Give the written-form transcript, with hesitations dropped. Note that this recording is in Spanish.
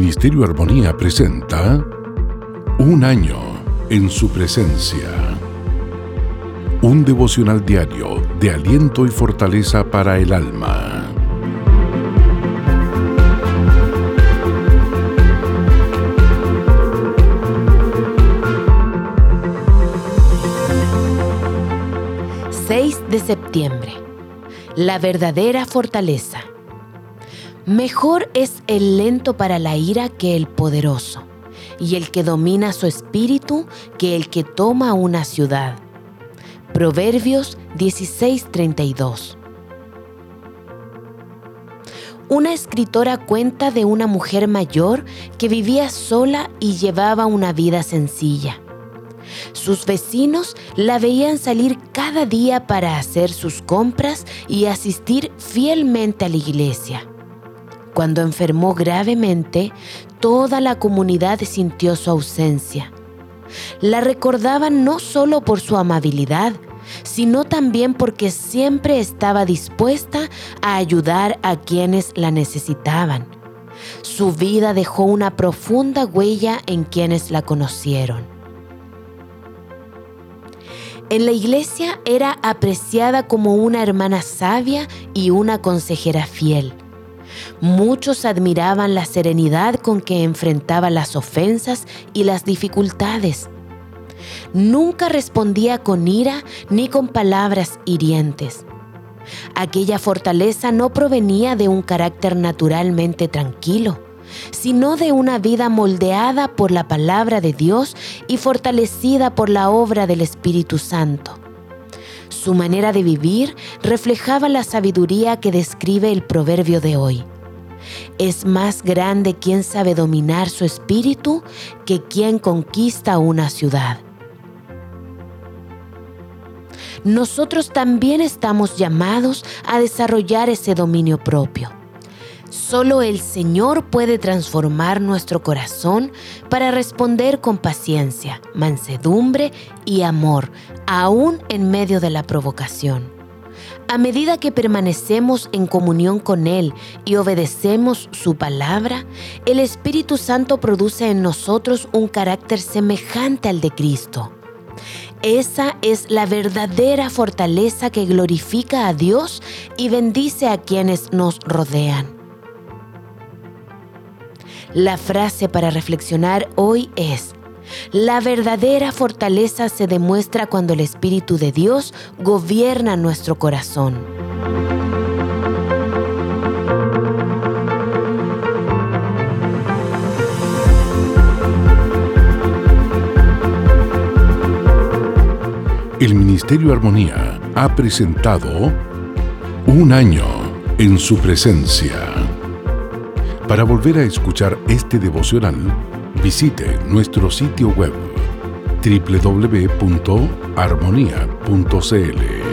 Ministerio Armonía presenta Un año en su presencia. Un devocional diario de aliento y fortaleza para el alma. De septiembre. La verdadera fortaleza. Mejor es el lento para la ira que el poderoso, y el que domina su espíritu que el que toma una ciudad. Proverbios 16:32. Una escritora cuenta de una mujer mayor que vivía sola y llevaba una vida sencilla. Sus vecinos la veían salir cada día para hacer sus compras y asistir fielmente a la iglesia. Cuando enfermó gravemente, toda la comunidad sintió su ausencia. La recordaban no solo por su amabilidad, sino también porque siempre estaba dispuesta a ayudar a quienes la necesitaban. Su vida dejó una profunda huella en quienes la conocieron. En la iglesia era apreciada como una hermana sabia y una consejera fiel. Muchos admiraban la serenidad con que enfrentaba las ofensas y las dificultades. Nunca respondía con ira ni con palabras hirientes. Aquella fortaleza no provenía de un carácter naturalmente tranquilo, sino de una vida moldeada por la palabra de Dios y fortalecida por la obra del Espíritu Santo. Su manera de vivir reflejaba la sabiduría que describe el proverbio de hoy. Es más grande quien sabe dominar su espíritu que quien conquista una ciudad. Nosotros también estamos llamados a desarrollar ese dominio propio. Solo el Señor puede transformar nuestro corazón para responder con paciencia, mansedumbre y amor, aún en medio de la provocación. A medida que permanecemos en comunión con Él y obedecemos su palabra, el Espíritu Santo produce en nosotros un carácter semejante al de Cristo. Esa es la verdadera fortaleza que glorifica a Dios y bendice a quienes nos rodean. La frase para reflexionar hoy es: la verdadera fortaleza se demuestra cuando el Espíritu de Dios gobierna nuestro corazón. El Ministerio Armonía ha presentado Un año en su presencia. Para volver a escuchar este devocional, visite nuestro sitio web www.armonia.cl.